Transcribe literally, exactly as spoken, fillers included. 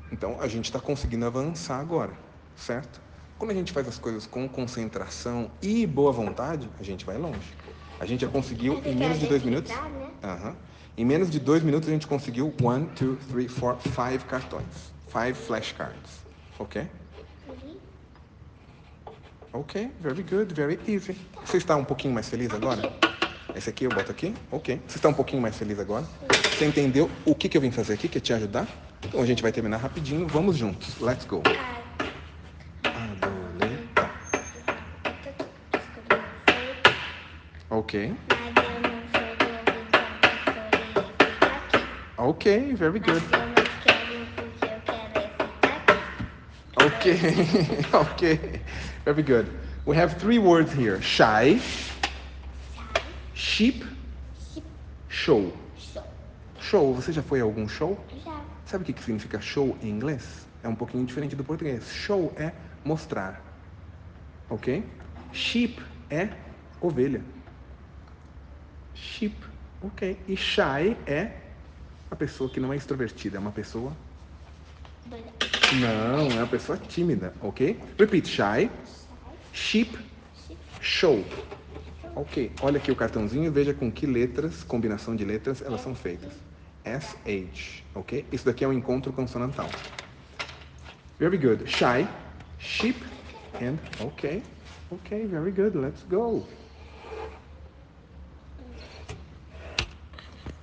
Então, a gente está conseguindo avançar agora, certo? Quando a gente faz as coisas com concentração e boa vontade, a gente vai longe. A gente já conseguiu em menos de dois minutos. Né? Aham. Em menos de dois minutos a gente conseguiu one, two, three, four, five cartões, five flashcards, ok? Uhum. Ok, very good, very easy. Você está um pouquinho mais feliz agora? Esse aqui eu boto aqui, ok. Você está um pouquinho mais feliz agora? Você entendeu o que, que eu vim fazer aqui, que é te ajudar? Então a gente vai terminar rapidinho, vamos juntos. Let's go. Adoleta. Ok. Mas eu não sou bobo, então professor, ele fica aqui. Ok, very Mas good. eu não quero porque eu quero é ficar aqui. Okay, okay, very good. We have three words here: shy, Sai, sheep, se show. show. Show, você já foi a algum show? Já. Sabe o que que significa show em inglês? É um pouquinho diferente do português. Show é mostrar, ok? Sheep é ovelha. Sheep, ok. E shy é a pessoa que não é extrovertida, é uma pessoa... Doida. Não, é uma pessoa tímida, ok? Repeat, shy, Sai, sheep, se show. show. Ok, olha aqui o cartãozinho e veja com que letras, combinação de letras, elas são feitas. S H, ok? Isso daqui é um encontro consonantal. Very good. Shy, sheep, and ok. Ok, very good. Let's go.